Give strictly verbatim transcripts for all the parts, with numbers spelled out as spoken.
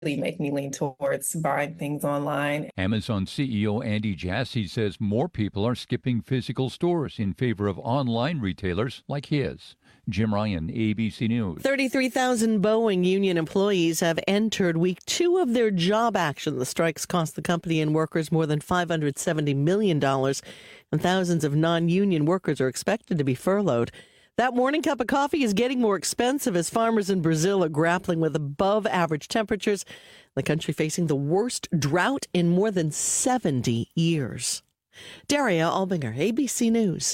make me lean towards buying things online. Amazon C E O Andy Jassy says more people are skipping physical stores in favor of online retailers like his. Jim Ryan, A B C News. thirty-three thousand Boeing union employees have entered week two of their job action. The strikes cost the company and workers more than five hundred seventy million dollars, and thousands of non-union workers are expected to be furloughed. That morning cup of coffee is getting more expensive as farmers in Brazil are grappling with above average temperatures. The country facing the worst drought in more than seventy years. Daria Albinger, A B C News.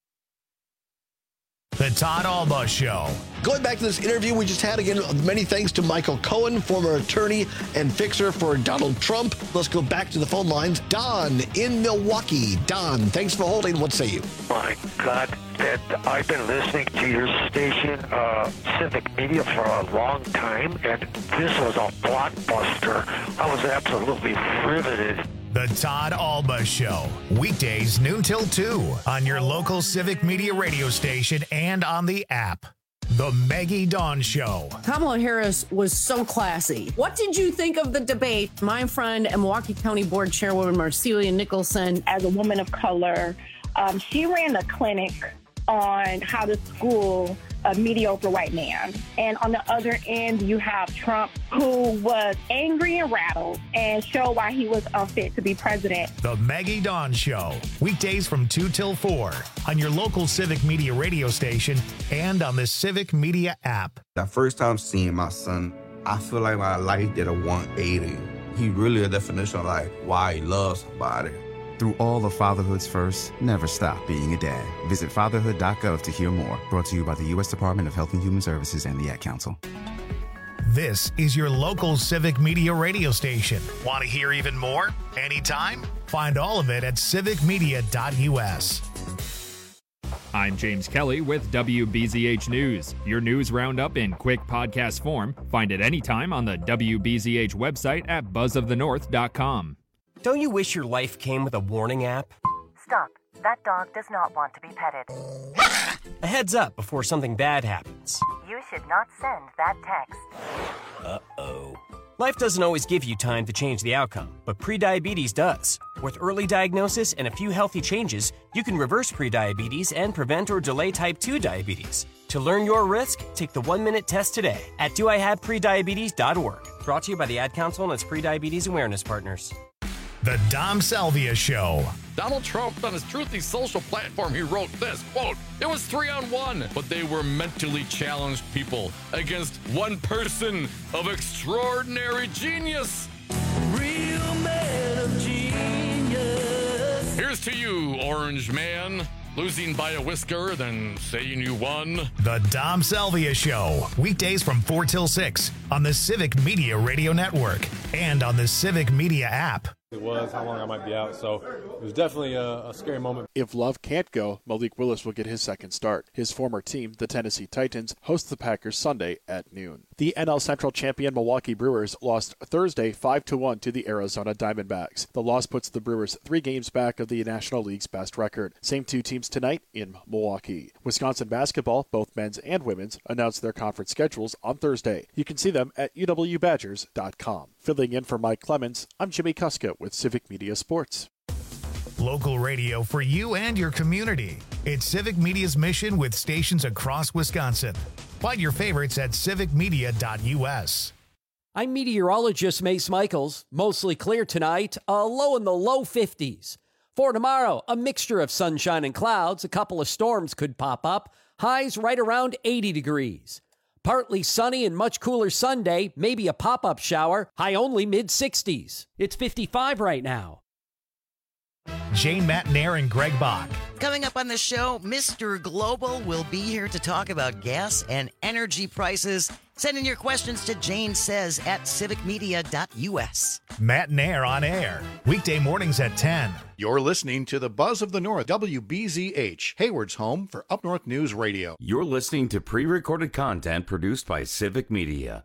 The Todd Alba Show. Going back to this interview we just had, again, many thanks to Michael Cohen, former attorney and fixer for Donald Trump. Let's go back to the phone lines. Don in Milwaukee. Don, thanks for holding. What say you? My God, that I've been listening to your station, uh, Civic Media, for a long time, and this was a blockbuster. I was absolutely riveted. The Todd Alba Show. Weekdays noon till two on your local Civic Media radio station and on the app. The Maggie Dawn Show. Kamala Harris was so classy. What did you think of the debate? My friend and Milwaukee County Board Chairwoman Marcelia Nicholson. As a woman of color, um, she ran a clinic on how to school a mediocre white man. And on the other end, you have Trump, who was angry and rattled and showed why he was unfit to be president. The Maggie Dawn Show. Weekdays from two till four on your local Civic Media radio station and on the Civic Media app. The first time seeing my son, I feel like my life did a one eighty. He really a definition of like why he loves somebody. Through all of fatherhood's first, never stop being a dad. Visit fatherhood dot gov to hear more. Brought to you by the U S Department of Health and Human Services and the Ad Council. This is your local Civic Media radio station. Want to hear even more? Anytime? Find all of it at civic media dot u s. I'm James Kelly with W B Z H News. Your news roundup in quick podcast form. Find it anytime on the W B Z H website at buzz of the north dot com. Don't you wish your life came with a warning app? Stop. That dog does not want to be petted. A heads up before something bad happens. You should not send that text. Uh-oh. Life doesn't always give you time to change the outcome, but prediabetes does. With early diagnosis and a few healthy changes, you can reverse prediabetes and prevent or delay type two diabetes. To learn your risk, take the one-minute test today at do I have prediabetes dot org. Brought to you by the Ad Council and its prediabetes awareness partners. The Dom Salvia Show. Donald Trump, on his Truthy social platform, he wrote this, quote, "It was three on one, but they were mentally challenged people against one person of extraordinary genius." Real man of genius. Here's to you, Orange Man. Losing by a whisker, then saying you won. The Dom Salvia Show. Weekdays from four till six on the Civic Media Radio Network and on the Civic Media app. It was how long I might be out, so it was definitely a, a scary moment. If Love can't go, Malik Willis will get his second start. His former team, the Tennessee Titans, host the Packers Sunday at noon. The N L Central champion Milwaukee Brewers lost Thursday five to one to the Arizona Diamondbacks. The loss puts the Brewers three games back of the National League's best record. Same two teams tonight in Milwaukee. Wisconsin basketball, both men's and women's, announced their conference schedules on Thursday. You can see them at u w badgers dot com. Filling in for Mike Clemens, I'm Jimmy Kuska with Civic Media Sports. Local radio for you and your community. It's Civic Media's mission with stations across Wisconsin. Find your favorites at civic media dot u s. I'm meteorologist Mace Michaels. Mostly clear tonight, a low in the low fifties. For tomorrow, a mixture of sunshine and clouds. A couple of storms could pop up. Highs right around eighty degrees. Partly sunny and much cooler Sunday, maybe a pop-up shower, high only mid-sixties. It's fifty-five right now. Jane Matnair and Greg Bach. Coming up on the show, Mister Global will be here to talk about gas and energy prices. Send in your questions to Jane Says at civic media dot u s. Matnair on air, weekday mornings at ten. You're listening to the Buzz of the North, W B Z H, Hayward's home for Up North News Radio. You're listening to pre-recorded content produced by Civic Media.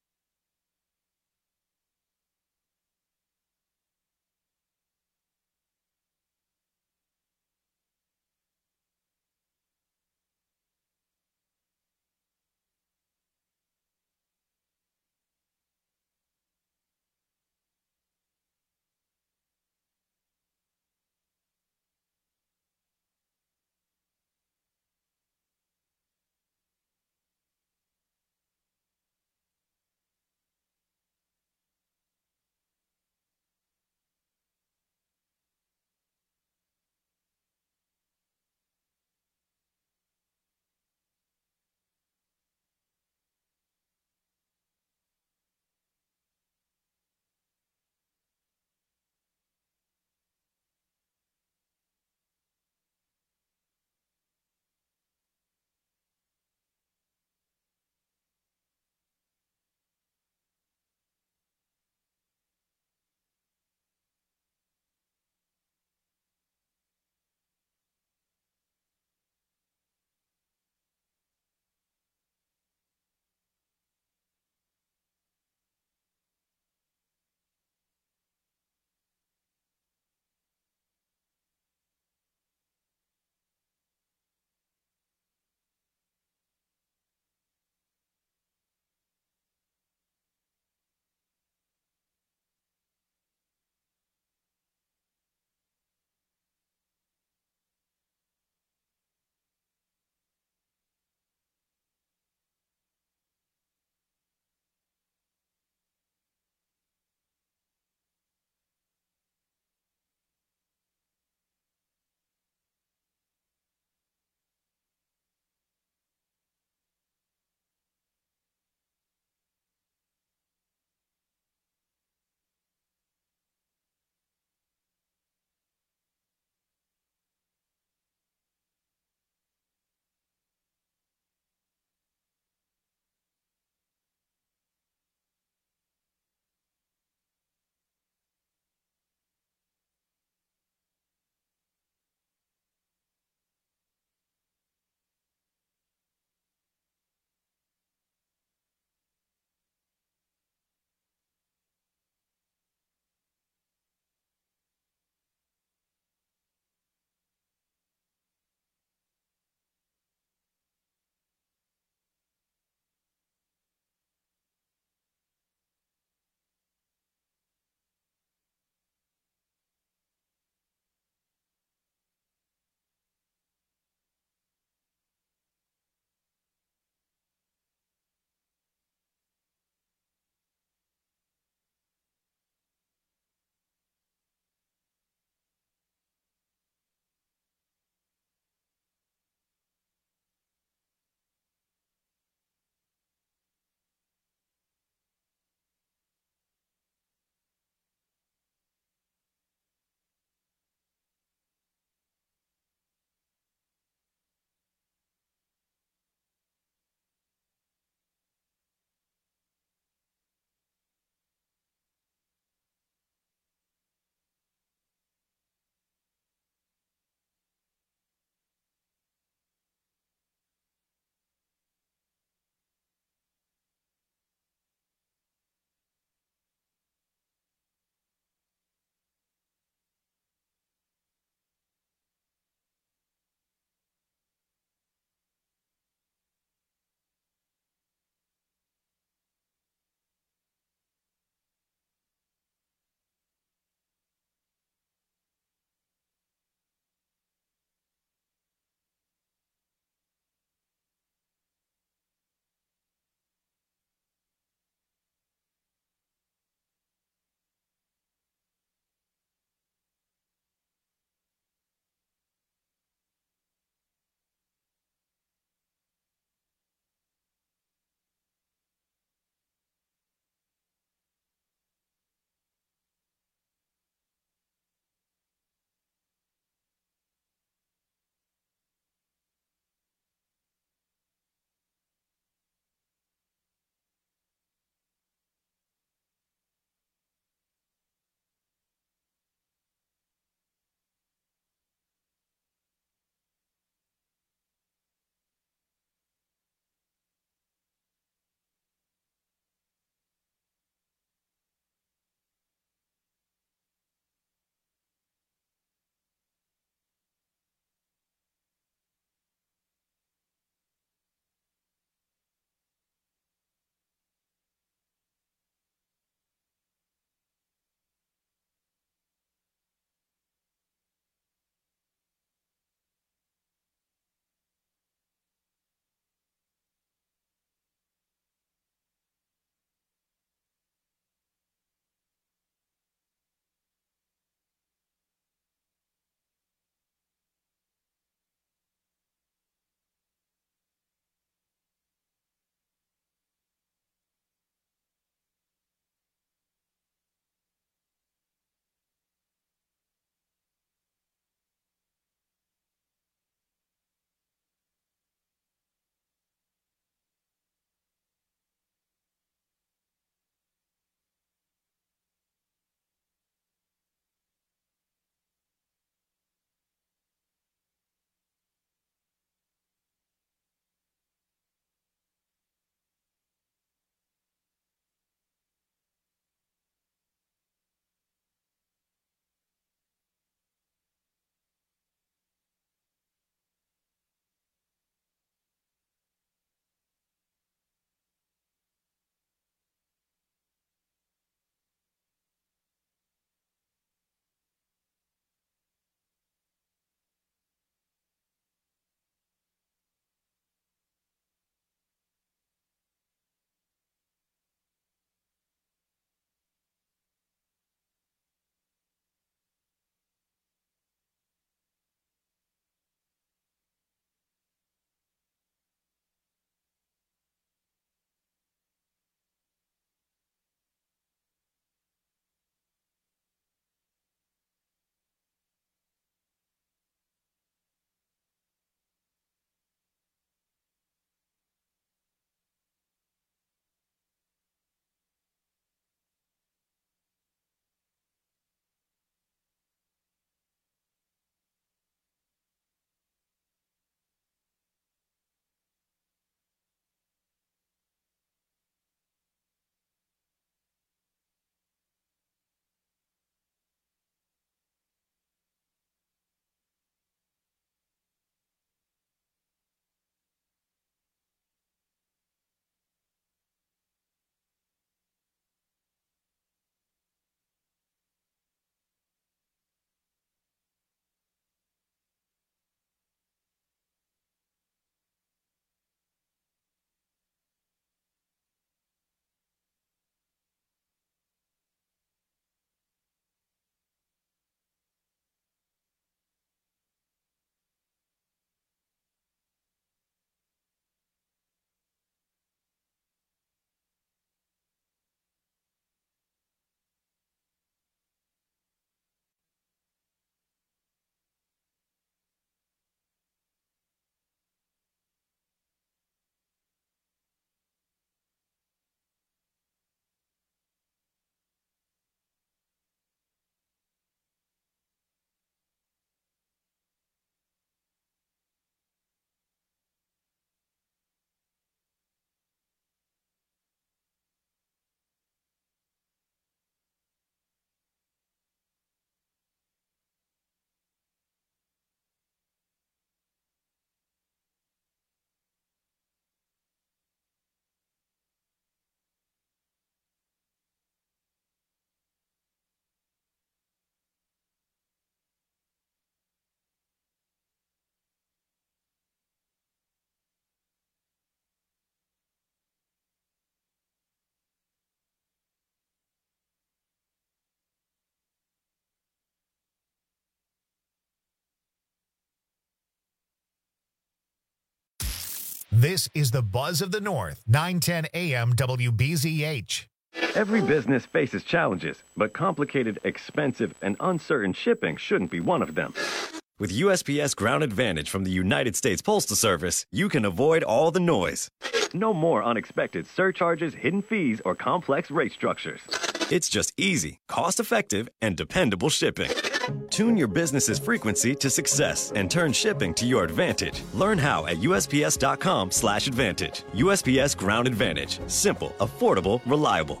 This is the Buzz of the North, nine ten A M W B Z H. Every business faces challenges, but complicated, expensive, and uncertain shipping shouldn't be one of them. With U S P S Ground Advantage from the United States Postal Service, you can avoid all the noise. No more unexpected surcharges, hidden fees, or complex rate structures. It's just easy, cost-effective, and dependable shipping. Tune your business's frequency to success and turn shipping to your advantage. Learn how at U S P S dot com slash advantage. U S P S Ground Advantage. Simple, affordable, reliable.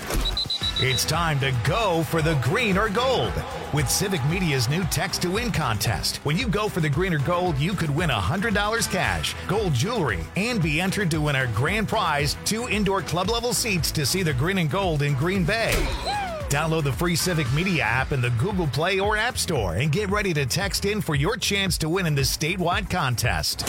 It's time to go for the green or gold with Civic Media's new Text to Win contest. When you go for the green or gold, you could win one hundred dollars cash, gold jewelry, and be entered to win our grand prize, two indoor club-level seats to see the green and gold in Green Bay. Download the free Civic Media app in the Google Play or App Store and get ready to text in for your chance to win in this statewide contest.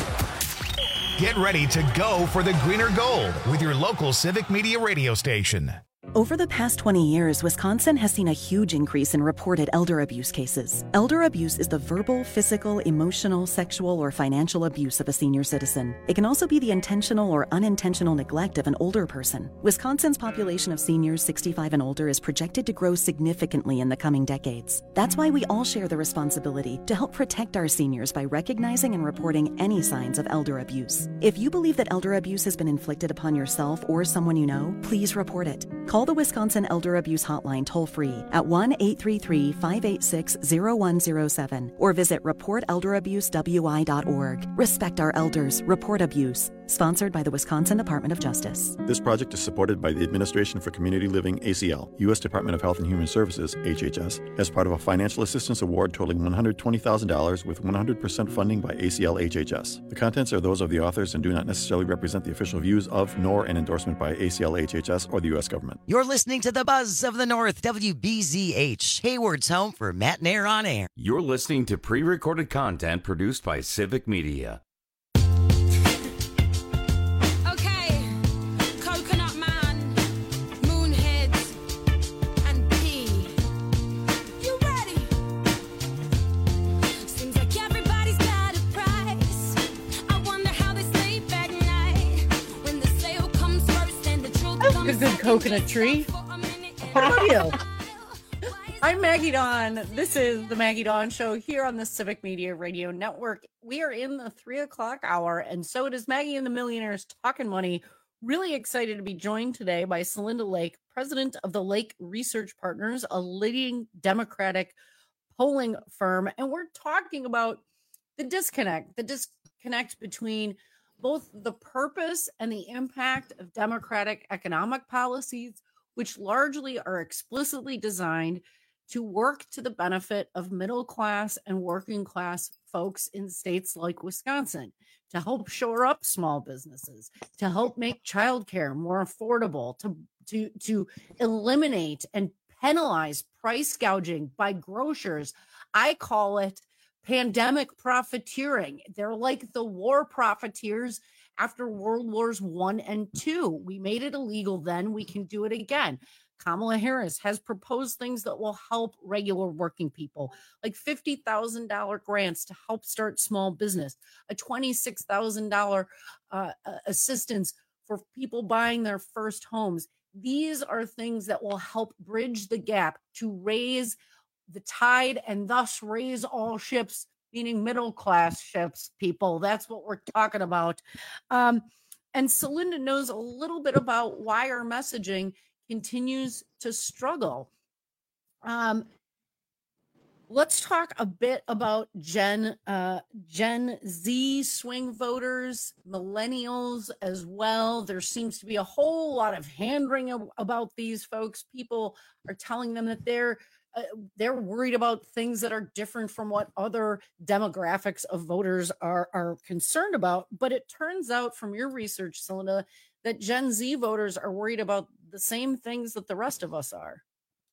Get ready to go for the green or gold with your local Civic Media radio station. Over the past twenty years, Wisconsin has seen a huge increase in reported elder abuse cases. Elder abuse is the verbal, physical, emotional, sexual, or financial abuse of a senior citizen. It can also be the intentional or unintentional neglect of an older person. Wisconsin's population of seniors sixty-five and older is projected to grow significantly in the coming decades. That's why we all share the responsibility to help protect our seniors by recognizing and reporting any signs of elder abuse. If you believe that elder abuse has been inflicted upon yourself or someone you know, please report it. Call the Wisconsin Elder Abuse Hotline toll-free at one eight three three, five eight six, zero one zero seven or visit report elder abuse w i dot org. Respect our elders. Report abuse. Sponsored by the Wisconsin Department of Justice. This project is supported by the Administration for Community Living, A C L, U S Department of Health and Human Services, H H S, as part of a financial assistance award totaling one hundred twenty thousand dollars with one hundred percent funding by A C L H H S. The contents are those of the authors and do not necessarily represent the official views of, nor an endorsement by A C L H H S or the U S government. You're listening to the Buzz of the North, W B Z H, Hayward's home for Matt Nair on Air. You're listening to pre-recorded content produced by Civic Media. A good coconut tree. What about you? I'm Maggie Dawn. This is the Maggie Dawn Show here on the Civic Media Radio Network. We are in the three o'clock hour, and so it is Maggie and the Millionaires Talking Money. Really excited to be joined today by Celinda Lake, president of the Lake Research Partners, a leading Democratic polling firm. And we're talking about the disconnect, the disconnect between both the purpose and the impact of Democratic economic policies, which largely are explicitly designed to work to the benefit of middle class and working class folks in states like Wisconsin, to help shore up small businesses, to help make childcare more affordable, to, to, to eliminate and penalize price gouging by grocers. I call it pandemic profiteering. They're like the war profiteers after World Wars One and Two. We made it illegal then. We can do it again. Kamala Harris has proposed things that will help regular working people, like fifty thousand dollars grants to help start small business, a twenty-six thousand dollars uh, assistance for people buying their first homes. These are things that will help bridge the gap to raise the tide and thus raise all ships, meaning middle class ships, people. That's what we're talking about. Um, and Celinda knows a little bit about why our messaging continues to struggle. Um, let's talk a bit about Gen uh, Gen Z swing voters, millennials as well. There seems to be a whole lot of hand-wringing about these folks. People are telling them that they're Uh, they're worried about things that are different from what other demographics of voters are, are concerned about. But it turns out from your research, Celinda, that Gen Z voters are worried about the same things that the rest of us are.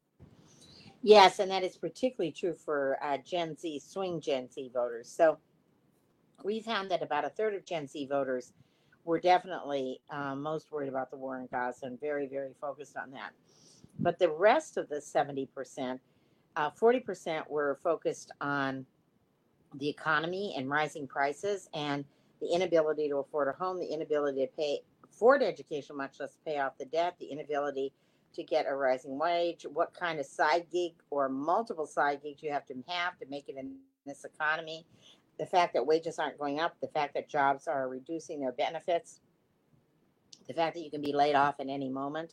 Yes, and that is particularly true for uh, Gen Z, swing Gen Z voters. So we found that about a third of Gen Z voters were definitely uh, most worried about the war in Gaza and very, very focused on that. But the rest of the seventy percent, uh, forty percent were focused on the economy and rising prices. And the inability to afford a home, the inability to pay afford education, much less pay off the debt, the inability to get a rising wage, what kind of side gig or multiple side gigs you have to have to make it in this economy, the fact that wages aren't going up, the fact that jobs are reducing their benefits, the fact that you can be laid off at any moment.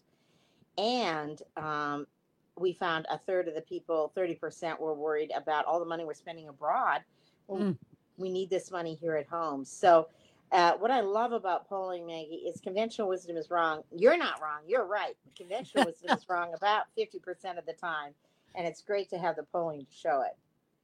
And um, we found a third of the people, thirty percent, were worried about all the money we're spending abroad. Well, mm. we need this money here at home. So uh, what I love about polling, Maggie, is conventional wisdom is wrong. You're not wrong. You're right. Conventional wisdom is wrong about fifty percent of the time. And it's great to have the polling to show it.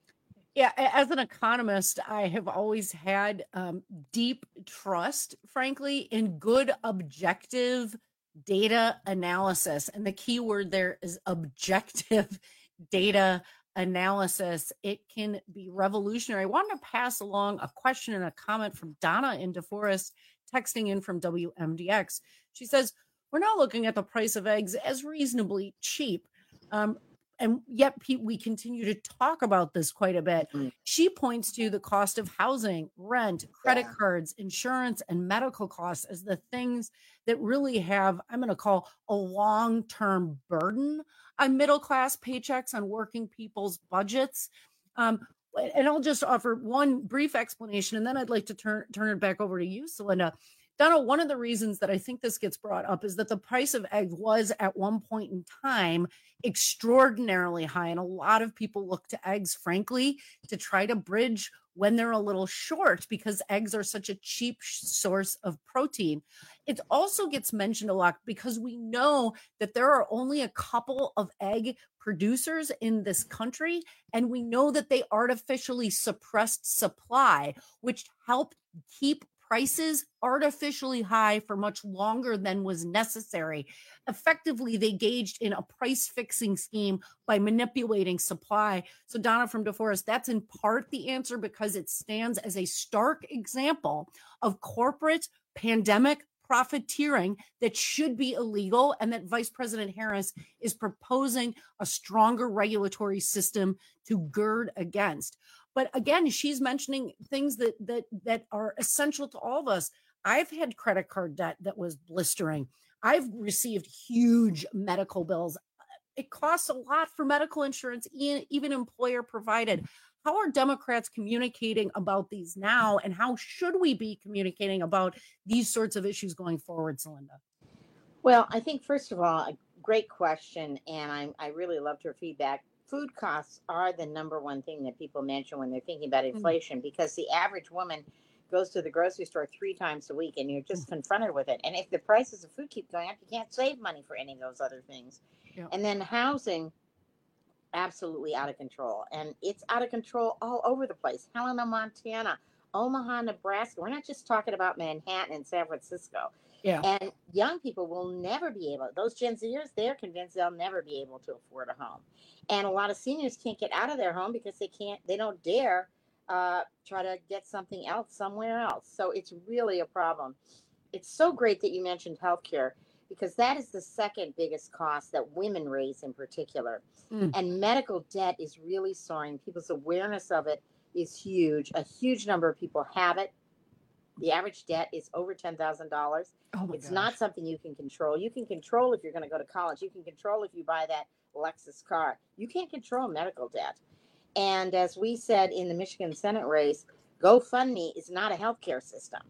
Yeah, as an economist, I have always had um, deep trust, frankly, in good objective data analysis. And the key word there is objective data analysis. It can be revolutionary. I wanted to pass along a question and a comment from Donna in DeForest, texting in from W M D X. She says, we're now looking at the price of eggs as reasonably cheap. Um, And yet we continue to talk about this quite a bit. Mm-hmm. She points to the cost of housing, rent, credit yeah. cards, insurance, and medical costs as the things that really have, I'm going to call, a long-term burden on middle-class paychecks, on working people's budgets. Um, and I'll just offer one brief explanation, and then I'd like to turn, turn it back over to you, Celinda. Donna, one of the reasons that I think this gets brought up is that the price of egg was at one point in time extraordinarily high. And a lot of people look to eggs, frankly, to try to bridge when they're a little short because eggs are such a cheap source of protein. It also gets mentioned a lot because we know that there are only a couple of egg producers in this country, and we know that they artificially suppressed supply, which helped keep prices artificially high for much longer than was necessary. Effectively, they gauged in a price fixing scheme by manipulating supply. So Donna from DeForest, that's in part the answer because it stands as a stark example of corporate pandemic profiteering that should be illegal, and that Vice President Harris is proposing a stronger regulatory system to gird against. But again, she's mentioning things that that that are essential to all of us. I've had credit card debt that was blistering. I've received huge medical bills. It costs a lot for medical insurance, even employer provided. How are Democrats communicating about these now, and how should we be communicating about these sorts of issues going forward, Celinda? Well, I think, first of all, a great question, and I, I really loved her feedback. Food costs are the number one thing that people mention when they're thinking about inflation, mm-hmm. because the average woman goes to the grocery store three times a week and you're just mm-hmm. confronted with it. And if the prices of food keep going up, you can't save money for any of those other things. Yeah. And then housing, absolutely out of control. And it's out of control all over the place. Helena, Montana, Omaha, Nebraska. We're not just talking about Manhattan and San Francisco. Yeah. And young people will never be able, those Gen Zers, they're convinced they'll never be able to afford a home. And a lot of seniors can't get out of their home because they can't, they don't dare uh, try to get something else somewhere else. So it's really a problem. It's so great that you mentioned healthcare, because that is the second biggest cost that women raise in particular. Mm. And medical debt is really soaring. People's awareness of it is huge. A huge number of people have it. The average debt is over ten thousand dollars. Oh my it's gosh. Not something you can control. You can control if you're going to go to college. You can control if you buy that Lexus car. You can't control medical debt. And as we said in the Michigan Senate race, GoFundMe is not a healthcare system.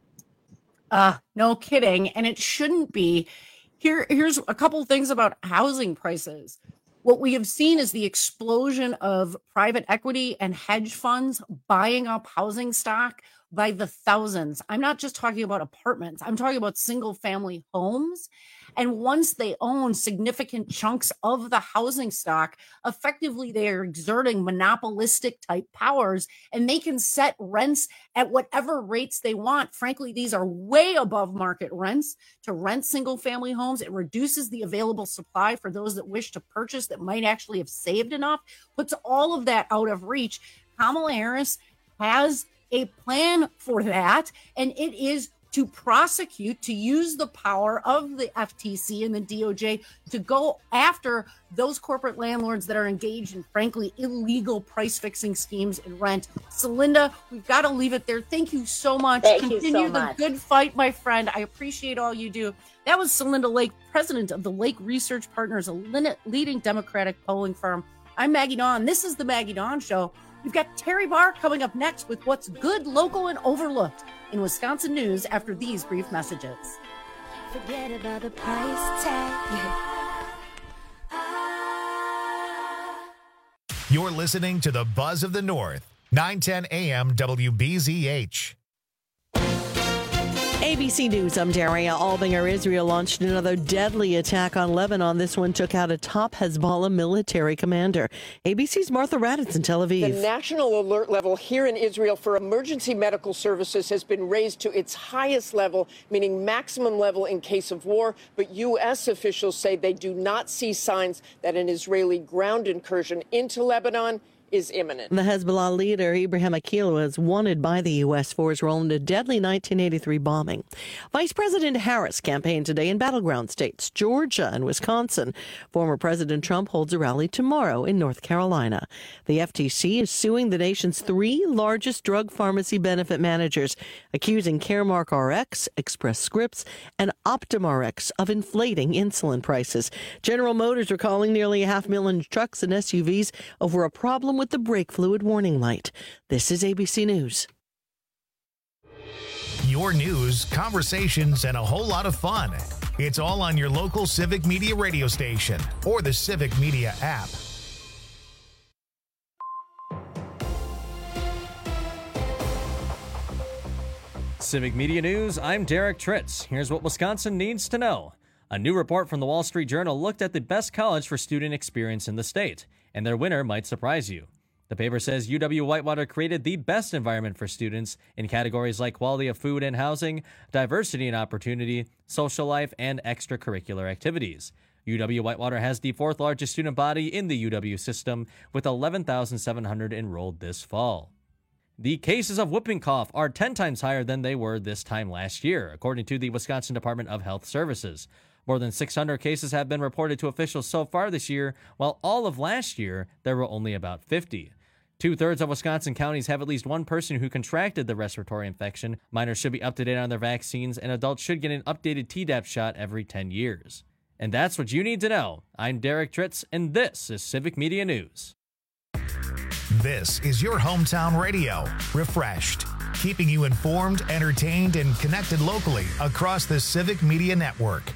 Uh, no kidding. And it shouldn't be. Here, here's a couple of things about housing prices. What we have seen is the explosion of private equity and hedge funds buying up housing stock by the thousands. I'm not just talking about apartments. I'm talking about single family homes. And once they own significant chunks of the housing stock, effectively they are exerting monopolistic type powers, and they can set rents at whatever rates they want. Frankly, these are way above market rents to rent single family homes. It reduces the available supply for those that wish to purchase that might actually have saved enough, puts all of that out of reach. Kamala Harris has a plan for that, and it is to prosecute, to use the power of the F T C and the D O J to go after those corporate landlords that are engaged in, frankly, illegal price fixing schemes and rent. Celinda, we've got to leave it there. Thank you so much. Thank Continue you so the much. good fight, my friend. I appreciate all you do. That was Celinda Lake, president of the Lake Research Partners, a leading Democratic polling firm. I'm Maggie Dawn. This is the Maggie Dawn Show. We've got Terry Barr coming up next with what's good, local, and overlooked in Wisconsin news after these brief messages. Forget about the price tag. You're listening to the Buzz of the North, nine ten A M W B Z H. A B C News, I'm Daria Albinger. Israel launched another deadly attack on Lebanon. This one took out a top Hezbollah military commander. A B C's Martha Raddatz in Tel Aviv. The national alert level here in Israel for emergency medical services has been raised to its highest level, meaning maximum level in case of war. But U S officials say they do not see signs that an Israeli ground incursion into Lebanon is imminent. The Hezbollah leader, Ibrahim Akil, was wanted by the U S for his role in a deadly nineteen eighty-three bombing. Vice President Harris campaigned today in battleground states, Georgia and Wisconsin. Former President Trump holds a rally tomorrow in North Carolina. The F T C is suing the nation's three largest drug pharmacy benefit managers, accusing Caremark R X, Express Scripts, and Optum R X of inflating insulin prices. General Motors are calling nearly a half million trucks and S U Vs over a problem with the brake fluid warning light. This is A B C News. Your news, conversations, and a whole lot of fun. It's all on your local Civic Media radio station or the Civic Media app. Civic Media News, I'm Derek Tritz. Here's what Wisconsin needs to know. A new report from the Wall Street Journal looked at the best college for student experience in the state, and their winner might surprise you. The paper says U W-Whitewater created the best environment for students in categories like quality of food and housing, diversity and opportunity, social life, and extracurricular activities. U W-Whitewater has the fourth largest student body in the U W system, with eleven thousand seven hundred enrolled this fall. The cases of whooping cough are ten times higher than they were this time last year, according to the Wisconsin Department of Health Services. More than six hundred cases have been reported to officials so far this year, while all of last year there were only about fifty. Two-thirds of Wisconsin counties have at least one person who contracted the respiratory infection. Minors should be up to date on their vaccines, and adults should get an updated Tdap shot every ten years. And that's what you need to know. I'm Derek Tritz, and this is Civic Media News. This is your hometown radio, refreshed, keeping you informed, entertained, and connected locally across the Civic Media Network.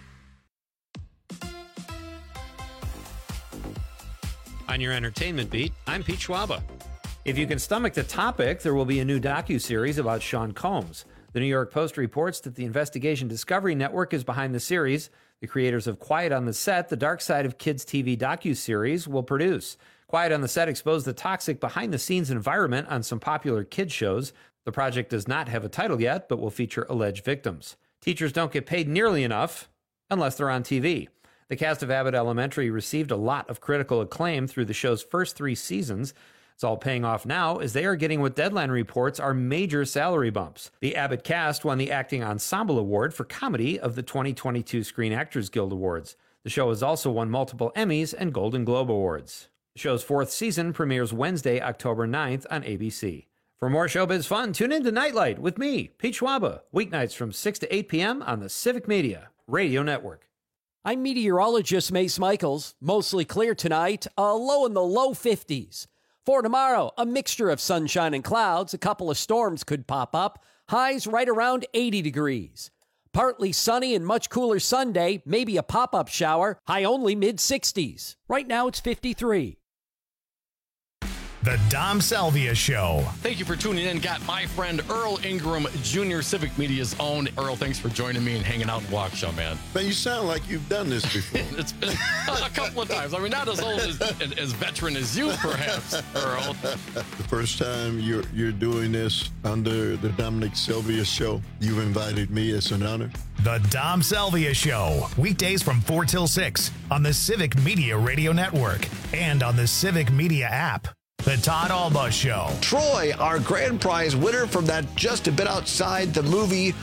On your entertainment beat, I'm Pete Schwaba. If you can stomach the topic, there will be a new docuseries about Sean Combs. The New York Post reports that the Investigation Discovery Network is behind the series. The creators of Quiet on the Set, the Dark Side of Kids T V docuseries, will produce. Quiet on the Set exposed the toxic behind-the-scenes environment on some popular kids shows. The project does not have a title yet, but will feature alleged victims. Teachers don't get paid nearly enough unless they're on T V. The cast of Abbott Elementary received a lot of critical acclaim through the show's first three seasons. It's all paying off now as they are getting what Deadline reports are major salary bumps. The Abbott cast won the Acting Ensemble Award for Comedy of the twenty twenty-two Screen Actors Guild Awards. The show has also won multiple Emmys and Golden Globe Awards. The show's fourth season premieres Wednesday, October ninth on A B C. For more showbiz fun, tune in to Nightlight with me, Pete Schwaba, weeknights from six to eight p.m. on the Civic Media Radio Network. I'm meteorologist Mace Michaels. Mostly clear tonight, a low in the low fifties. For tomorrow, a mixture of sunshine and clouds. A couple of storms could pop up. Highs right around eighty degrees. Partly sunny and much cooler Sunday. Maybe a pop-up shower. High only mid sixties. Right now it's fifty-three. The Dom Salvia Show. Thank you for tuning in. Got my friend Earl Ingram, Junior Civic Media's own. Earl, thanks for joining me and hanging out in Waukesha, man. Man, you sound like you've done this before. It's been a couple of times. I mean, not as old as, as veteran as you, perhaps, Earl. The first time you're you're doing this under the Dominic Salvia Show, you've invited me. It's an honor. The Dom Salvia Show. Weekdays from four till six on the Civic Media Radio Network and on the Civic Media app. The Todd Alba Show. Troy, our grand prize winner from that Just a Bit Outside the Movie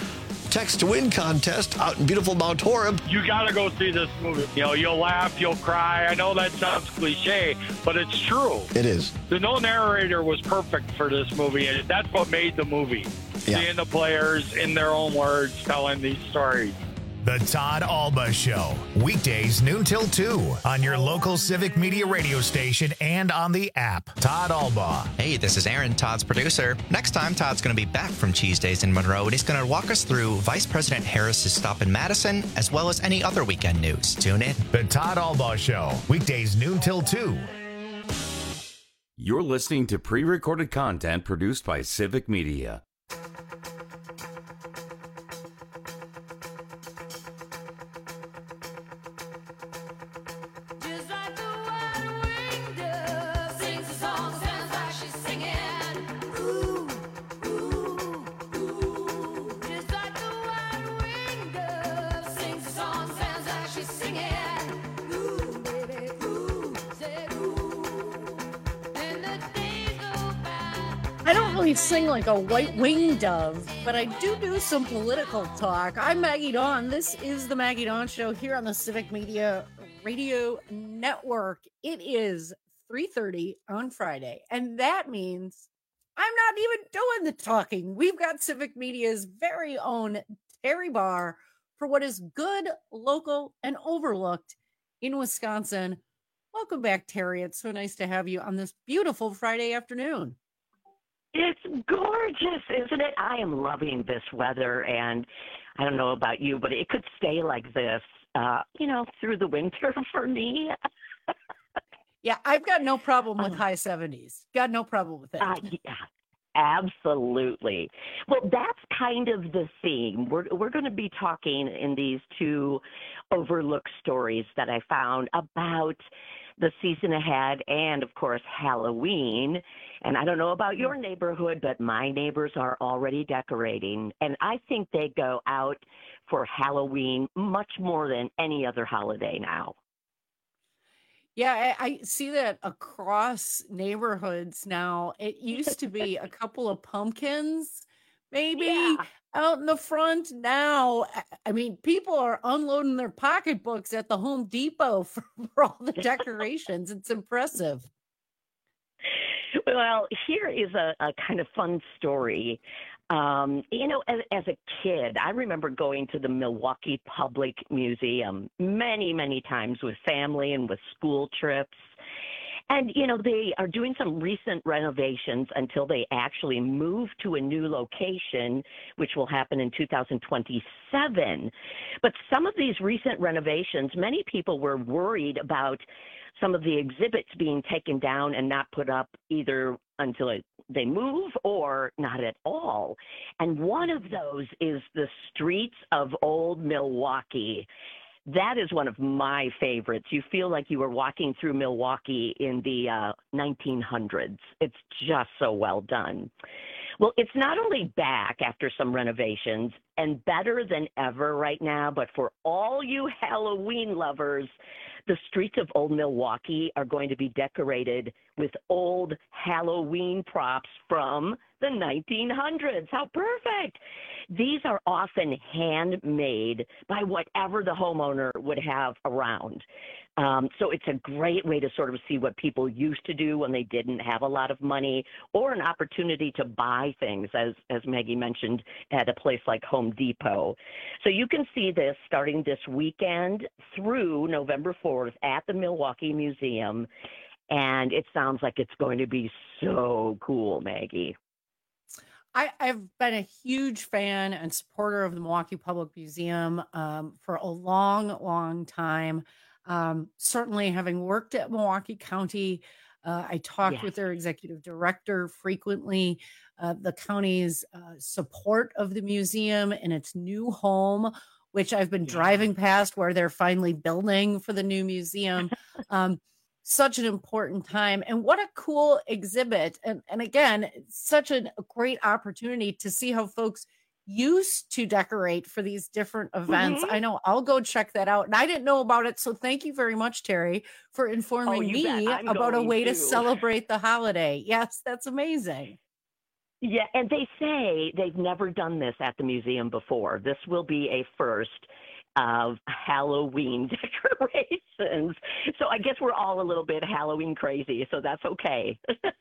text to win contest out in beautiful Mount Horeb. You got to go see this movie. You know, you'll laugh, you'll cry. I know that sounds cliche, but it's true. It is. The no narrator was perfect for this movie, and that's what made the movie. Yeah. Seeing the players in their own words telling these stories. The Todd Alba Show, weekdays noon till two on your local Civic Media radio station and on the app. Todd Alba. Hey, this is Aaron, Todd's producer. Next time, Todd's going to be back from Cheese Days in Monroe, and he's going to walk us through Vice President Harris's stop in Madison, as well as any other weekend news. Tune in. The Todd Alba Show, weekdays noon till two. You're listening to pre-recorded content produced by Civic Media. Sing like a white-winged dove, but I do do some political talk. I'm Maggie Dawn. This is the Maggie Dawn Show here on the Civic Media Radio Network. It is three thirty on Friday, and that means I'm not even doing the talking. We've got Civic Media's very own Terry Barr for what is good, local, and overlooked in Wisconsin. Welcome back, Terry. It's so nice to have you on this beautiful Friday afternoon. It's gorgeous, isn't it? I am loving this weather, and I don't know about you, but it could stay like this, uh, you know, through the winter for me. Yeah, I've got no problem with high seventies. Got no problem with it. Uh, yeah, absolutely. Well, that's kind of the theme. We're we're going to be talking in these two overlooked stories that I found about the season ahead and, of course, Halloween. And I don't know about your neighborhood, but my neighbors are already decorating. And I think they go out for Halloween much more than any other holiday now. Yeah, I, I see that across neighborhoods now. It used to be a couple of pumpkins, maybe, yeah. out in the front. Now, I mean, people are unloading their pocketbooks at the Home Depot for, for all the decorations. It's impressive. Well, here is a, a kind of fun story. Um, you know, as, as a kid, I remember going to the Milwaukee Public Museum many, many times with family and with school trips. And, you know, they are doing some recent renovations until they actually move to a new location, which will happen in two thousand twenty-seven. But some of these recent renovations, many people were worried about some of the exhibits being taken down and not put up either until it, they move or not at all. And one of those is the streets of Old Milwaukee. That is one of my favorites. You feel like you were walking through Milwaukee in the uh, nineteen hundreds. It's just so well done. Well, it's not only back after some renovations and better than ever right now, but for all you Halloween lovers, the streets of Old Milwaukee are going to be decorated with old Halloween props from the nineteen hundreds. How perfect! These are often handmade by whatever the homeowner would have around. Um, so it's a great way to sort of see what people used to do when they didn't have a lot of money, or an opportunity to buy things, as, as Maggie mentioned, at a place like Home Depot. So you can see this starting this weekend through November fourth at the Milwaukee Museum, and it sounds like it's going to be so cool, Maggie. I, I've been a huge fan and supporter of the Milwaukee Public Museum um, for a long, long time. Um, certainly having worked at Milwaukee County, uh, I talked yes. with their executive director frequently. Uh, the county's uh, support of the museum and its new home, which I've been yeah. driving past where they're finally building for the new museum. um, such an important time, and what a cool exhibit. And, and again, such a great opportunity to see how folks used to decorate for these different events. Mm-hmm. I know I'll go check that out. And I didn't know about it. So thank you very much, Terry, for informing oh, me about a way to. to celebrate the holiday. Yes, that's amazing. Yeah, and they say they've never done this at the museum before. This will be a first of Halloween decorations. So I guess we're all a little bit Halloween crazy, so that's okay.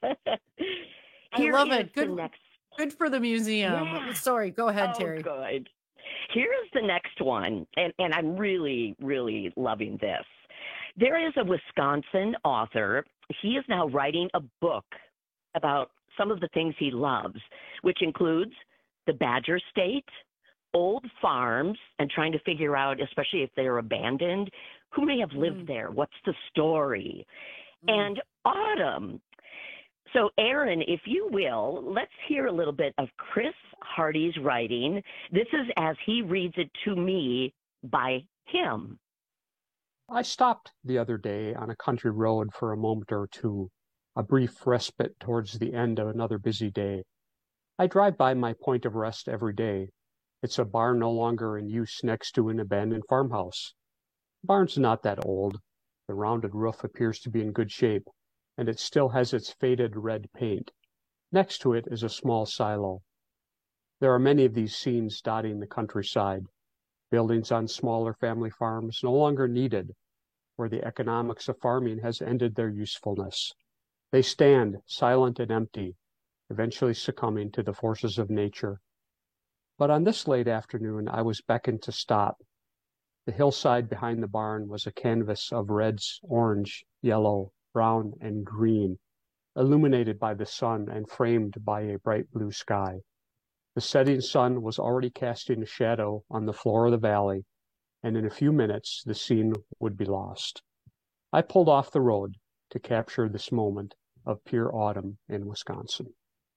I love it. Good, next... good for the museum. Yeah. Sorry, go ahead, oh, Terry. Good. Here's the next one, and, and I'm really, really loving this. There is a Wisconsin author. He is now writing a book about some of the things he loves, which includes the Badger State, old farms, and trying to figure out, especially if they're abandoned, who may have lived mm. there? What's the story? Mm. And autumn. So, Aaron, if you will, let's hear a little bit of Chris Hardy's writing. This is as he reads it to me by him. I stopped the other day on a country road for a moment or two, a brief respite towards the end of another busy day. I drive by my point of rest every day. It's a barn no longer in use next to an abandoned farmhouse. The barn's not that old. The rounded roof appears to be in good shape, and it still has its faded red paint. Next to it is a small silo. There are many of these scenes dotting the countryside. Buildings on smaller family farms no longer needed, where the economics of farming has ended their usefulness. They stand silent and empty, eventually succumbing to the forces of nature. But on this late afternoon, I was beckoned to stop. The hillside behind the barn was a canvas of reds, orange, yellow, brown, and green, illuminated by the sun and framed by a bright blue sky. The setting sun was already casting a shadow on the floor of the valley, and in a few minutes the scene would be lost. I pulled off the road to capture this moment of pure autumn in Wisconsin.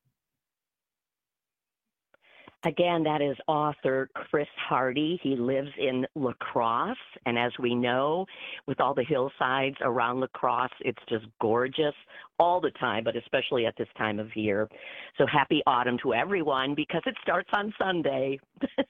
Again, that is author Chris Hardy. He lives in La Crosse, and as we know, with all the hillsides around La Crosse, it's just gorgeous all the time, but especially at this time of year. So happy autumn to everyone, because it starts on Sunday.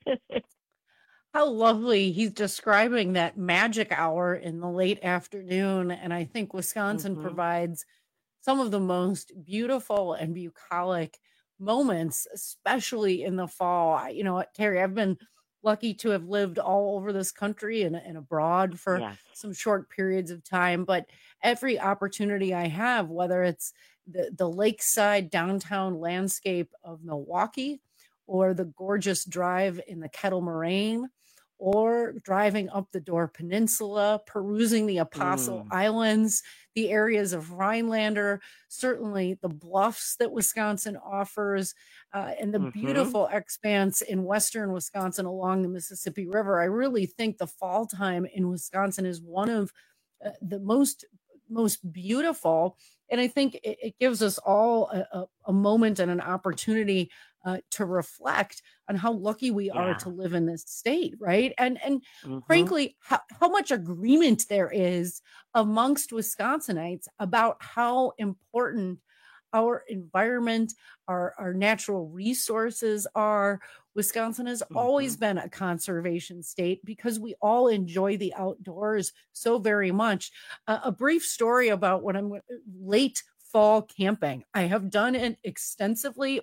How lovely. He's describing that magic hour in the late afternoon, and I think Wisconsin mm-hmm. provides some of the most beautiful and bucolic moments, especially in the fall. I, you know what, Terry, I've been lucky to have lived all over this country and, and abroad for yes. some short periods of time, but every opportunity I have, whether it's the, the lakeside downtown landscape of Milwaukee, or the gorgeous drive in the Kettle Moraine, or driving up the Door Peninsula, perusing the Apostle mm. Islands, the areas of Rhinelander, certainly the bluffs that Wisconsin offers, uh, and the mm-hmm. beautiful expanse in western Wisconsin along the Mississippi River. I really think the fall time in Wisconsin is one of uh, the most most beautiful. And I think it, it gives us all a, a, a moment and an opportunity uh, to reflect on how lucky we yeah. are to live in this state, right? And and mm-hmm. frankly, how, how much agreement there is amongst Wisconsinites about how important our environment, our, our natural resources are. Wisconsin has mm-hmm. always been a conservation state because we all enjoy the outdoors so very much. Uh, a brief story about when I'm late fall camping. I have done it extensively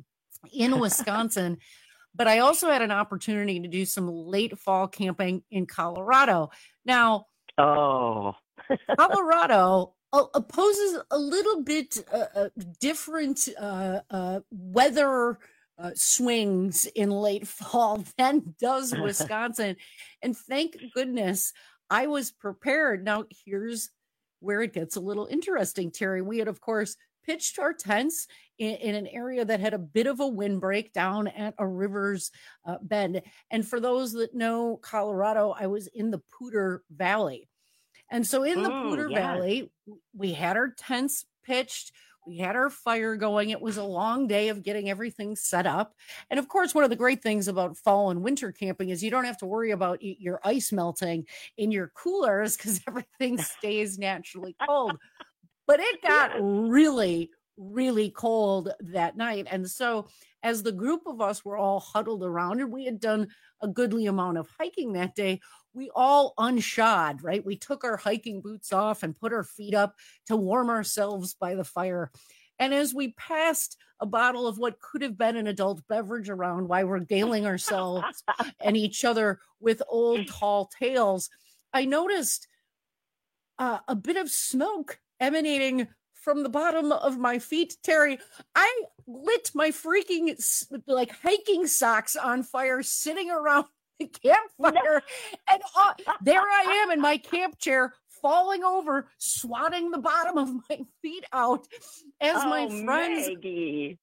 in Wisconsin, but I also had an opportunity to do some late fall camping in Colorado. Now, oh, Colorado opposes a little bit uh, different uh, uh, weather uh, swings in late fall than does Wisconsin. And thank goodness I was prepared. Now, here's where it gets a little interesting, Terry. We had, of course, pitched our tents in, in an area that had a bit of a windbreak down at a river's uh, bend. And for those that know Colorado, I was in the Poudre Valley. And so in the mm, Poudre yes. Valley, we had our tents pitched. We had our fire going. It was a long day of getting everything set up. And of course, one of the great things about fall and winter camping is you don't have to worry about your ice melting in your coolers because everything stays naturally cold. But it got yes. really, really cold that night. And so as the group of us were all huddled around, and we had done a goodly amount of hiking that day, we all unshod, right? We took our hiking boots off and put our feet up to warm ourselves by the fire. And as we passed a bottle of what could have been an adult beverage around while we're regaling ourselves and each other with old tall tales, I noticed uh, a bit of smoke emanating from the bottom of my feet. Terry, I lit my freaking like hiking socks on fire sitting around the campfire. And uh, there I am in my camp chair, falling over, swatting the bottom of my feet out as oh, my friends Maggie.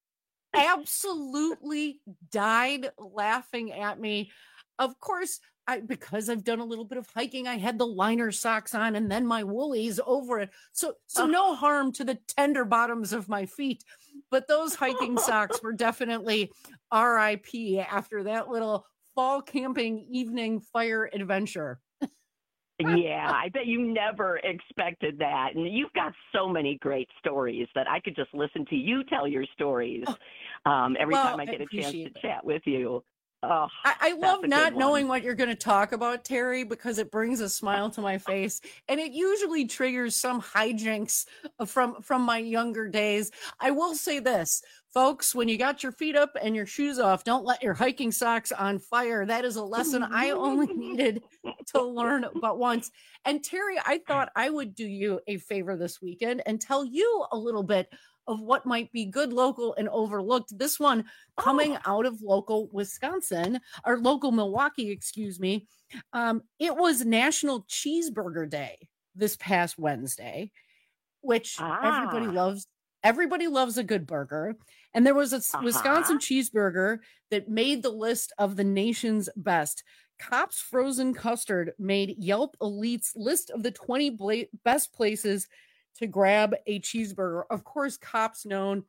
absolutely died laughing at me. Of course, I, because I've done a little bit of hiking, I had the liner socks on and then my woolies over it. So, so no harm to the tender bottoms of my feet, but those hiking socks were definitely R I P after that little fall camping evening fire adventure. Yeah, I bet you never expected that. And you've got so many great stories that I could just listen to you tell your stories um, every well, time I get I a chance to that. chat with you. Oh, I, I love not one. knowing what you're going to talk about, Terry, because it brings a smile to my face, and it usually triggers some hijinks from from my younger days. I will say this, folks: when you got your feet up and your shoes off, don't let your hiking socks on fire. That is a lesson I only needed to learn but once. And Terry, I thought I would do you a favor this weekend and tell you a little bit of what might be good, local, and overlooked. This one coming oh. out of local Wisconsin, or local Milwaukee, excuse me. Um, it was National Cheeseburger Day this past Wednesday, which ah. everybody loves. Everybody loves a good burger. And there was a uh-huh. Wisconsin cheeseburger that made the list of the nation's best. Kopp's Frozen Custard made Yelp Elite's list of the twenty bla- best places to grab a cheeseburger. Of course, Kopp's known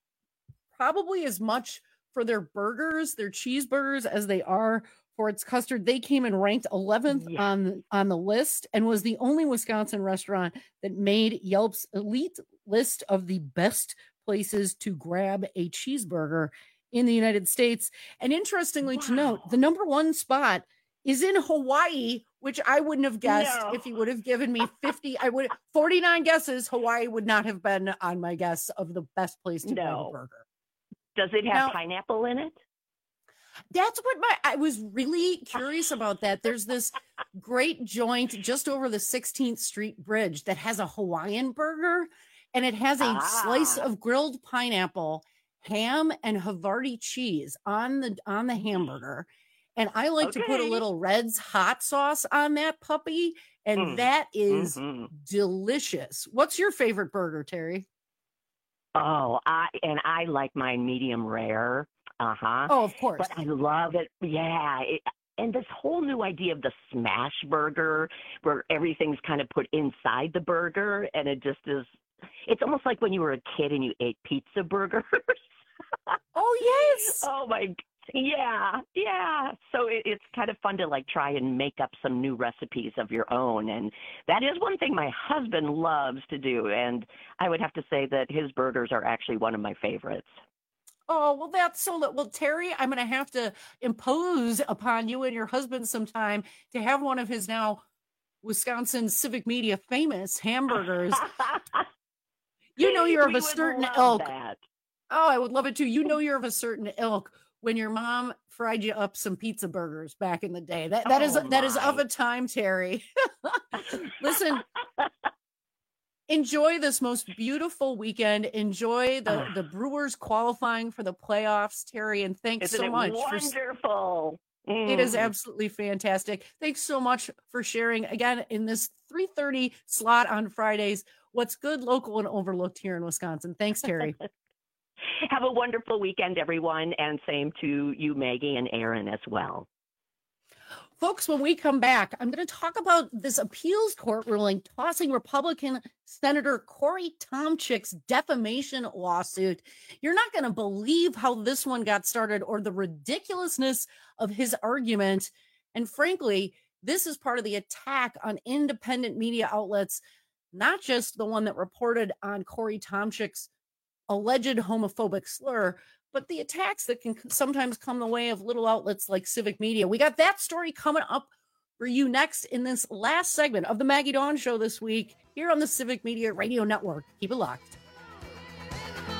probably as much for their burgers, their cheeseburgers, as they are for its custard. They came in ranked eleventh yeah. on, on the list and was the only Wisconsin restaurant that made Yelp's elite list of the best places to grab a cheeseburger in the United States. And interestingly wow. to note, the number one spot is in Hawaii, which I wouldn't have guessed no. if you would have given me fifty. I would forty-nine guesses. Hawaii would not have been on my guess of the best place to no. grab a burger. Does it have now, pineapple in it? That's what my I was really curious about that. There's this great joint just over the sixteenth Street Bridge that has a Hawaiian burger, and it has a ah. slice of grilled pineapple, ham, and Havarti cheese on the on the hamburger. And I like okay. to put a little Red's hot sauce on that puppy, and mm. that is mm-hmm. delicious. What's your favorite burger, Terry? Oh, I and I like mine medium rare. Uh-huh. Oh, of course. But I love it. Yeah. It, and this whole new idea of the smash burger where everything's kind of put inside the burger, and it just is, it's almost like when you were a kid and you ate pizza burgers. Oh, yes. Oh, my Yeah, yeah. So it, it's kind of fun to like try and make up some new recipes of your own. And that is one thing my husband loves to do. And I would have to say that his burgers are actually one of my favorites. Oh, well, that's so, well, Terry, I'm going to have to impose upon you and your husband sometime to have one of his now Wisconsin Civic Media famous hamburgers. You know, you're of a certain ilk. That. Oh, I would love it too. You know, you're of a certain ilk when your mom fried you up some pizza burgers back in the day. That that oh is my. that is of a time, Terry. Listen, enjoy this most beautiful weekend. Enjoy the, the Brewers qualifying for the playoffs, Terry, and thanks Isn't so much. Wonderful. For, mm. It is absolutely fantastic. Thanks so much for sharing again in this three thirty slot on Fridays. What's good, local, and overlooked here in Wisconsin. Thanks, Terry. Have a wonderful weekend, everyone, and same to you, Maggie, and Aaron as well. Folks, when we come back, I'm going to talk about this appeals court ruling tossing Republican Senator Corey Tomczyk's defamation lawsuit. You're not going to believe how this one got started or the ridiculousness of his argument. And frankly, this is part of the attack on independent media outlets, not just the one that reported on Corey Tomczyk's alleged homophobic slur, but the attacks that can sometimes come the way of little outlets like Civic Media. We got that story coming up for you next in this last segment of the Maggie Dawn Show this week here on the Civic Media Radio Network. Keep it locked.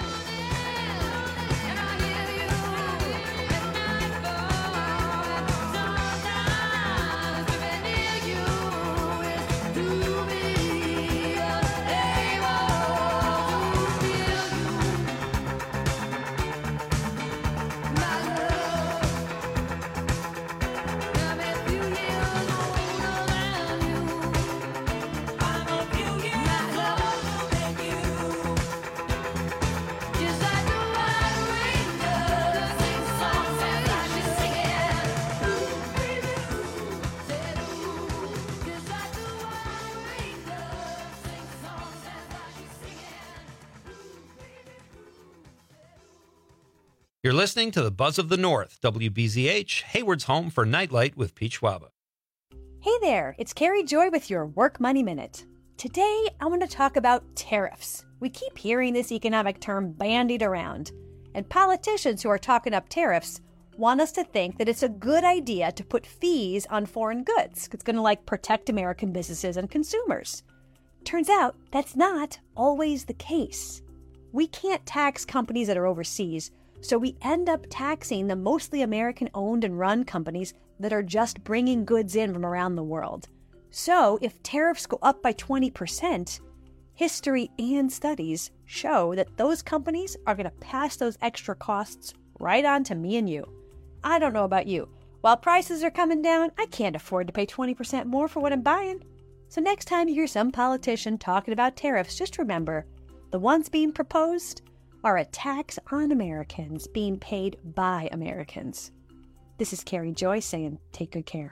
You're listening to the Buzz of the North, W B Z H, Hayward's home for Nightlight with Pete Schwaba. Hey there, it's Carrie Joy with your Work Money Minute. Today, I want to talk about tariffs. We keep hearing this economic term bandied around, and politicians who are talking up tariffs want us to think that it's a good idea to put fees on foreign goods. It's going to like protect American businesses and consumers. Turns out that's not always the case. We can't tax companies that are overseas, so we end up taxing the mostly American-owned and run companies that are just bringing goods in from around the world. So if tariffs go up by twenty percent, history and studies show that those companies are going to pass those extra costs right on to me and you. I don't know about you. While prices are coming down, I can't afford to pay twenty percent more for what I'm buying. So next time you hear some politician talking about tariffs, just remember, the ones being proposed are a tax on Americans being paid by Americans. This is Carrie Joy saying, take good care.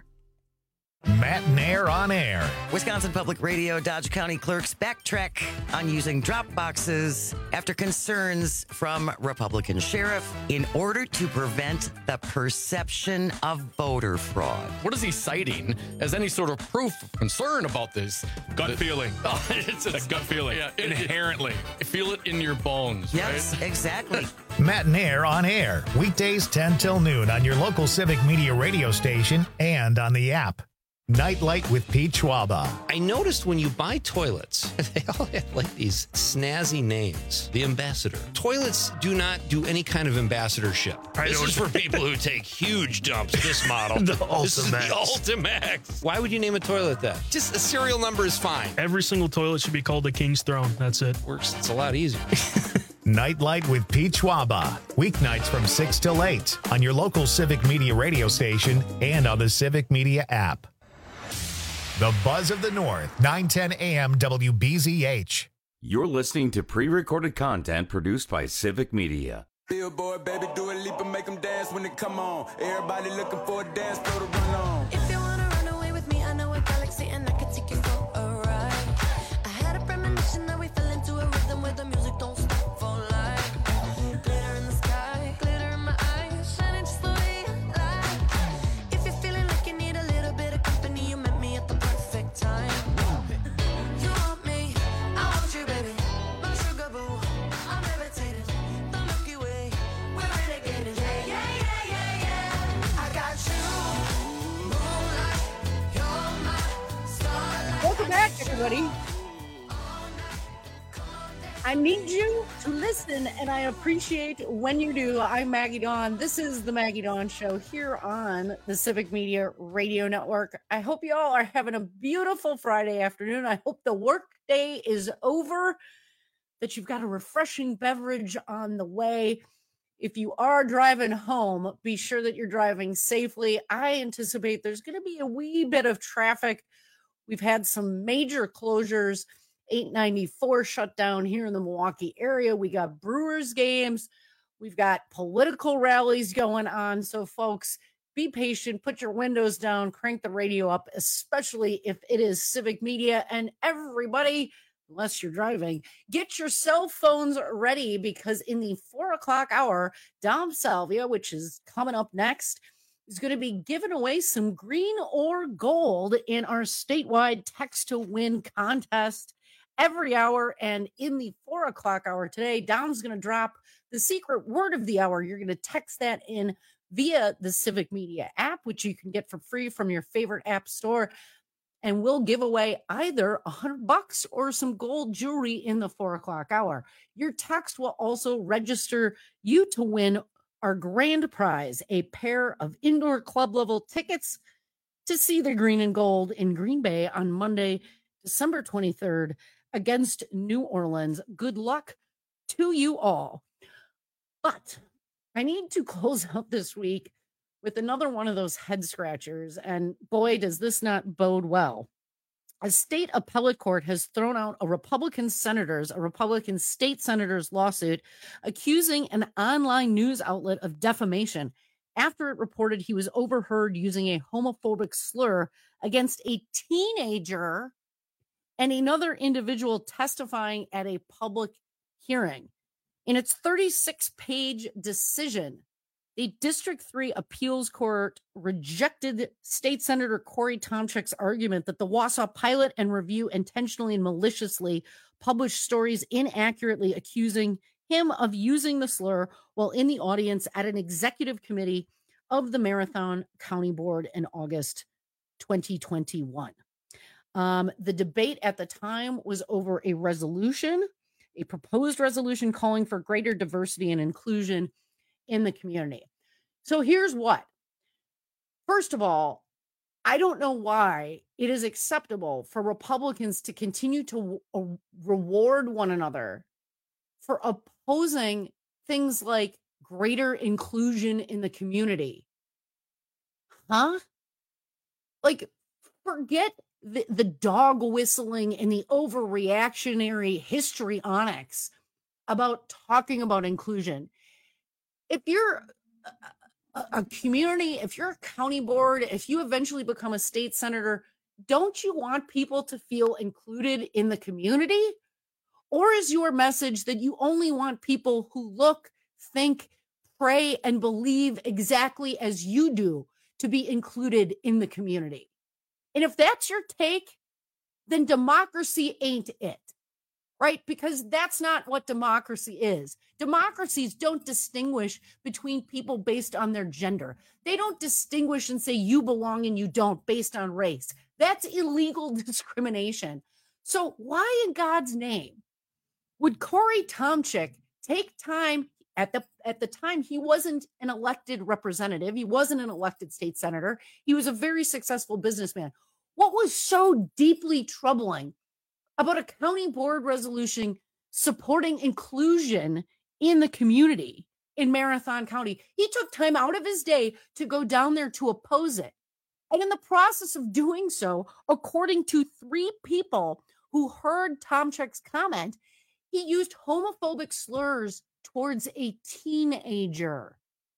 Matt Nair on air. Wisconsin Public Radio Dodge County clerks backtrack on using drop boxes after concerns from Republican sheriff in order to prevent the perception of voter fraud. What is he citing as any sort of proof of concern about this? Gut The- feeling. Oh, it's a gut feeling. Yeah, it- Inherently. it- feel it in your bones, Yes, right? exactly. Matt Nair on air. Weekdays ten till noon on your local Civic Media radio station and on the app. Nightlight with Pete Schwaba. I noticed when you buy toilets, they all have like these snazzy names. The Ambassador. Toilets do not do any kind of ambassadorship. I This know is for people who take huge dumps. This model. The This is the Ultimax. Ultimax. Why would you name a toilet that? Just a serial number is fine. Every single toilet should be called the King's Throne. That's it. Works. It's a lot easier. Nightlight with Pete Schwaba. Weeknights from six till eight on your local Civic Media radio station and on the Civic Media app. The Buzz of the North, nine ten A M W B Z H. You're listening to pre-recorded content produced by Civic Media. Billboard, baby, do a leap and make them dance when it come on. Everybody looking for a dance floor to run on. If you wanna run away with me, I know a galaxy and I can take you for a ride. I had a premonition that we fell into a rhythm where the music don't stop for life. Glitter in the sky, glitter in my eyes, shining just the way I like. If you're feeling like you need a little bit of company, you met me at the perfect time. You want me, I want you, baby. My sugar boo, I'm levitating. The Milky Way, we're renegading. Yeah, yeah, yeah, yeah, yeah. I got you, moonlight, you're my starlight. Welcome back, everybody. I need you to listen, and I appreciate when you do. I'm Maggie Dawn. This is the Maggie Dawn Show here on the Civic Media Radio Network. I hope you all are having a beautiful Friday afternoon. I hope the work day is over, that you've got a refreshing beverage on the way. If you are driving home, be sure that you're driving safely. I anticipate there's going to be a wee bit of traffic. We've had some major closures. eight ninety-four shut down here in the Milwaukee area. We got Brewers games. We've got political rallies going on. So, folks, be patient. Put your windows down. Crank the radio up, especially if it is Civic Media. And everybody, unless you're driving, get your cell phones ready, because in the four o'clock hour, Dom Salvia, which is coming up next, is going to be giving away some green or gold in our statewide text to win contest every hour. And in the four o'clock hour today, Dom's going to drop the secret word of the hour. You're going to text that in via the Civic Media app, which you can get for free from your favorite app store. And we'll give away either a hundred bucks or some gold jewelry in the four o'clock hour. Your text will also register you to win our grand prize, a pair of indoor club level tickets to see the Green and Gold in Green Bay on Monday, December twenty-third against New Orleans. Good luck to you all. But I need to close out this week with another one of those head scratchers. And boy, does this not bode well. A state appellate court has thrown out a Republican senator's, a Republican state senator's lawsuit accusing an online news outlet of defamation after it reported he was overheard using a homophobic slur against a teenager and another individual testifying at a public hearing. In its thirty-six page decision, the District three Appeals Court rejected State Senator Corey Tomchik's argument that the Wausau Pilot and Review intentionally and maliciously published stories inaccurately accusing him of using the slur while in the audience at an executive committee of the Marathon County Board in August twenty twenty-one. Um, the debate at the time was over a resolution, a proposed resolution calling for greater diversity and inclusion in the community. So here's what. First of all, I don't know why it is acceptable for Republicans to continue to w- reward one another for opposing things like greater inclusion in the community. Huh? Like, forget the, the dog whistling and the overreactionary histrionics about talking about inclusion. If you're a, a community, if you're a county board, if you eventually become a state senator, don't you want people to feel included in the community? Or is your message that you only want people who look, think, pray, and believe exactly as you do to be included in the community? And if that's your take, then democracy ain't it, right? Because that's not what democracy is. Democracies don't distinguish between people based on their gender. They don't distinguish and say you belong and you don't based on race. That's illegal discrimination. So why in God's name would Corey Tomchik take time at the at the time? He wasn't an elected representative. He wasn't an elected state senator. He was a very successful businessman. What was so deeply troubling about a county board resolution supporting inclusion in the community in Marathon County? He took time out of his day to go down there to oppose it. And in the process of doing so, according to three people who heard Tomchik's comment, he used homophobic slurs towards a teenager.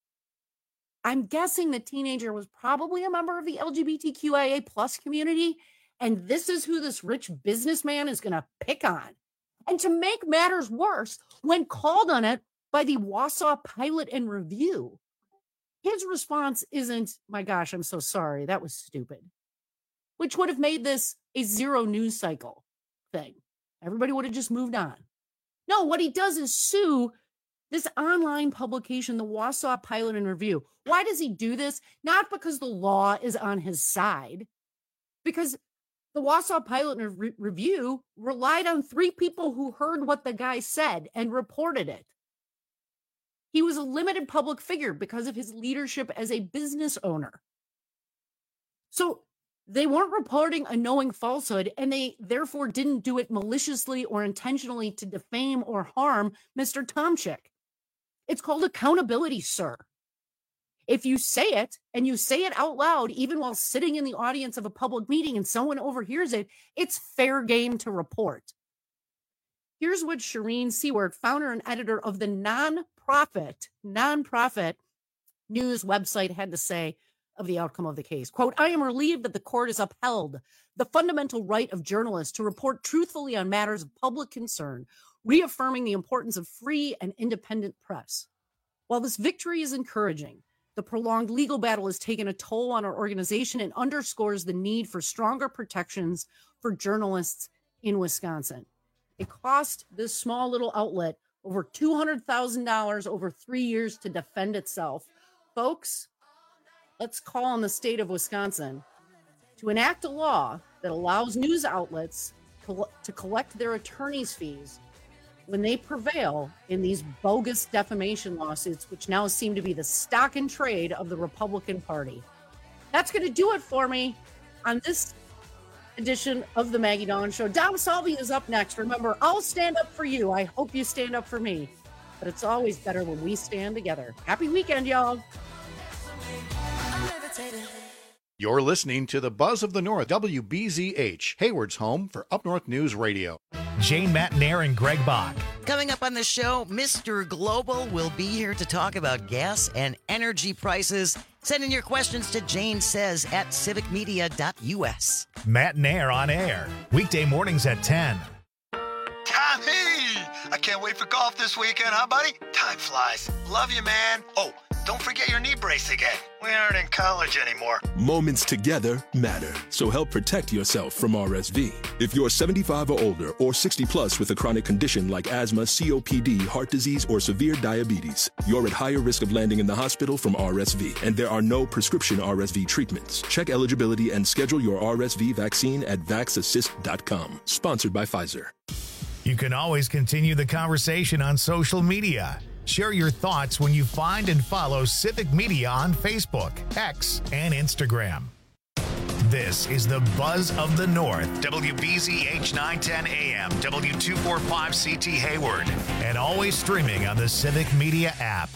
I'm guessing the teenager was probably a member of the L G B T Q I A plus community, and this is who this rich businessman is going to pick on. And to make matters worse, when called on it by the Wausau Pilot and Review, his response isn't, my gosh, I'm so sorry, that was stupid, which would have made this a zero news cycle thing. Everybody would have just moved on. No, what he does is sue this online publication, the Wausau Pilot and Review. Why does he do this? Not because the law is on his side, because the Wausau Pilot and Re- Review relied on three people who heard what the guy said and reported it. He was a limited public figure because of his leadership as a business owner. So they weren't reporting a knowing falsehood, and they therefore didn't do it maliciously or intentionally to defame or harm Mister Tomchik. It's called accountability, sir. If you say it and you say it out loud, even while sitting in the audience of a public meeting and someone overhears it, it's fair game to report. Here's what Shireen Seward, founder and editor of the nonprofit, nonprofit news website, had to say of the outcome of the case. Quote, I am relieved that the court has upheld the fundamental right of journalists to report truthfully on matters of public concern, reaffirming the importance of free and independent press. While this victory is encouraging, the prolonged legal battle has taken a toll on our organization and underscores the need for stronger protections for journalists in Wisconsin. It cost this small little outlet over two hundred thousand dollars over three years to defend itself. Folks, let's call on the state of Wisconsin to enact a law that allows news outlets to, to collect their attorney's fees when they prevail in these bogus defamation lawsuits, which now seem to be the stock and trade of the Republican Party. That's going to do it for me on this edition of the Maggie Dawn Show. Dom Salvi is up next. Remember, I'll stand up for you. I hope you stand up for me. But it's always better when we stand together. Happy weekend, y'all. You're listening to the Buzz of the North, W B Z H, Hayward's home for Up North News Radio. Jane Matenaer and Greg Bach. Coming up on the show, Mister Global will be here to talk about gas and energy prices. Send in your questions to Jane Says at civic media dot U S. Matenaer on air, weekday mornings at ten. Tommy! I can't Can't wait for golf this weekend, huh, buddy? Time flies. Love you, man. Oh, don't forget your knee brace again. We aren't in college anymore. Moments together matter, so help protect yourself from R S V. If you're seventy-five or older or sixty plus with a chronic condition like asthma, C O P D, heart disease, or severe diabetes, you're at higher risk of landing in the hospital from R S V, and there are no prescription R S V treatments. Check eligibility and schedule your R S V vaccine at vax assist dot com. Sponsored by Pfizer. You can always continue the conversation on social media. Share your thoughts when you find and follow Civic Media on Facebook, X, and Instagram. This is the Buzz of the North, W B Z H nine ten A M, W two forty-five C T Hayward, and always streaming on the Civic Media app.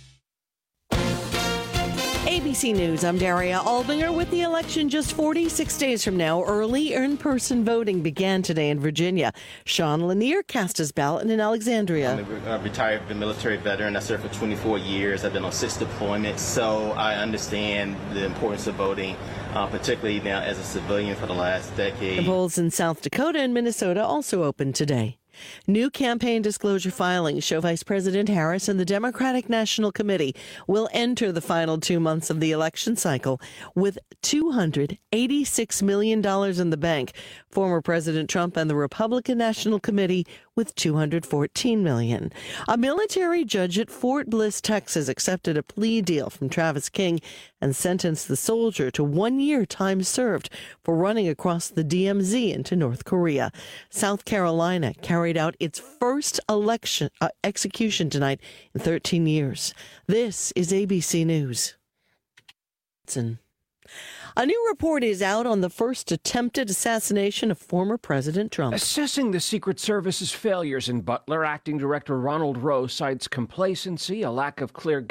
A B C News, I'm Daria Aldinger. With the election just forty-six days from now, early in-person voting began today in Virginia. Sean Lanier cast his ballot in Alexandria. I'm a retired military veteran. I served for twenty-four years. I've been on six deployments, so I understand the importance of voting, uh, particularly now as a civilian for the last decade. The polls in South Dakota and Minnesota also opened today. New campaign disclosure filings show Vice President Harris and the Democratic National Committee will enter the final two months of the election cycle with two hundred eighty-six million dollars in the bank. Former President Trump and the Republican National Committee with two hundred fourteen million dollars. A military judge at Fort Bliss, Texas, accepted a plea deal from Travis King and sentenced the soldier to one year time served for running across the D M Z into North Korea. South Carolina carried out its first election uh, execution tonight in thirteen years. This is A B C News. A new report is out on the first attempted assassination of former President Trump. Assessing the Secret Service's failures in Butler, Acting Director Ronald Rowe cites complacency, a lack of clear